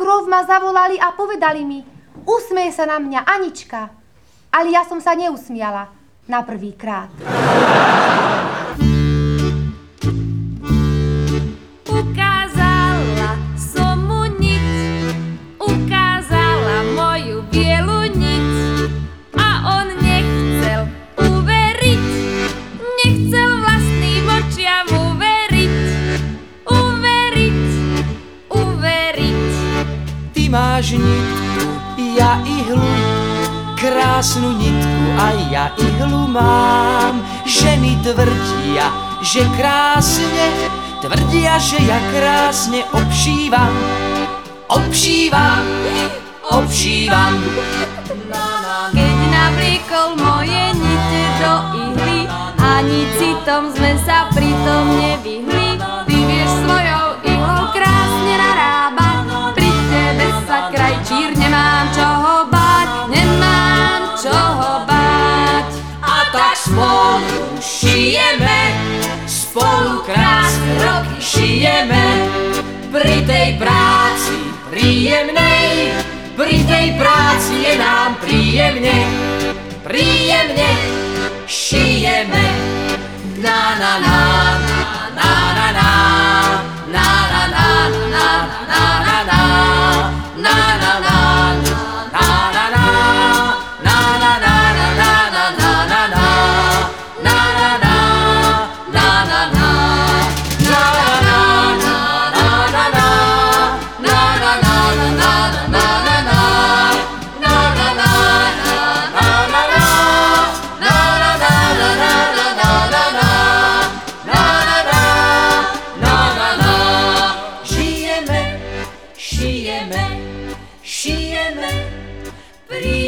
krov ma zavolali a povedali mi, usmej sa na mňa, Anička. Ale ja som sa neusmiala na prvýkrát. Ukázala som mu niť, ukázala moju bielu niť a on nechcel uveriť, nechcel vlastným očiam uveriť, uveriť. Ty máš nitku, ja ihlu, krásnu nitku a ja ihlu mám. Ženy tvrdia, že krásne, tvrdia, že ja krásne obšívam. Keď navliekol moje nite do ihly, ani citom sme sa pritom nevyhli. Ty vieš svojou ihlou krásne narábať, pri tebe sa krajčír, nemám čoho báť, A tak spolu šijeme, spolu krásne roky šijeme. Pri tej práci príjemnej, pri tej práci je nám príjemne šijeme. Na na na na na na na na na na na na na na na na. Šijeme, pri